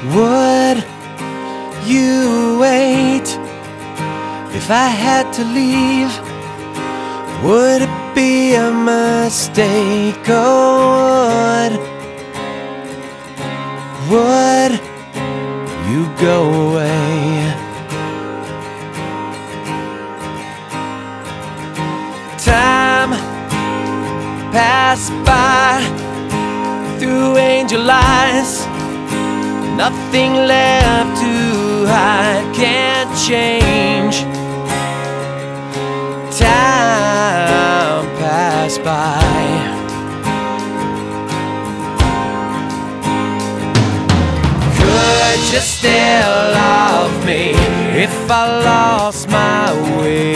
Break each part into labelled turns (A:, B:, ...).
A: Would you wait if I had to leave? Would it be a mistake? Oh, would you go away? Time passed by through angel eyes. Nothing left to hide, can't change. Time passed by. Could you still love me if I lost my way?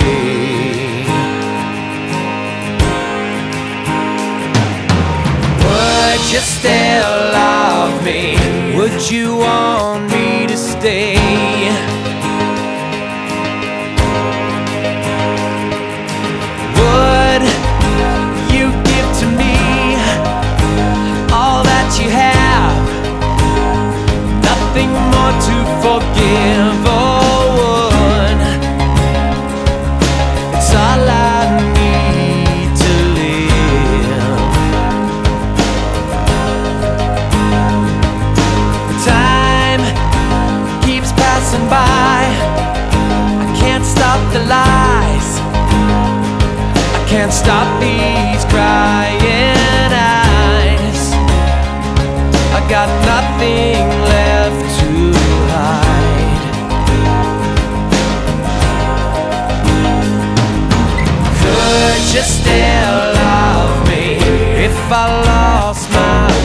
A: Would you still love me? Would you want me to stay? Would you give to me all that you have? Nothing more to forgive or would? It's all I need to live. Time keeps passing by. I can't stop the lies. I can't stop these crying eyes. I got nothing left to hide. Could you still love me if I lost my